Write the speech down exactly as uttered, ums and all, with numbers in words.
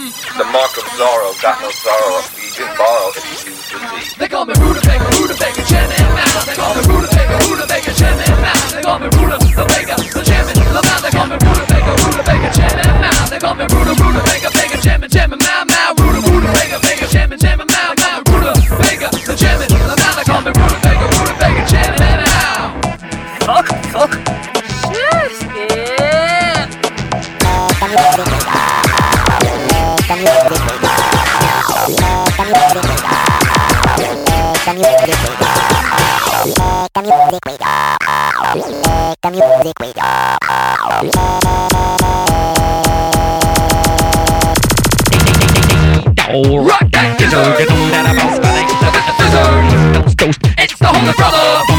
The mark of Zorro, got no sorrow. You can borrow if you use the Z. They call me Rutabaga, Rutabaga, Chairman Mao. They call me Rutabaga, Rutabaga, Chairman Mao. They call me Rutabaga, the Chairman Mao. They call me Rutabaga, Rutabaga, Chairman Mao. They call me Rutabaga, Baga, Chairman, Chairman Mao, Mao. Rutabaga, Baga, Chairman, Chairman Mao, Mao. Rutabaga, the Chairman Mao. They call me Rutabaga, Rutabaga, Chairman Mao. Fuck, fuck. Yes, yeah. Rock that scissor, get on that bounce, it's the Holy Brother.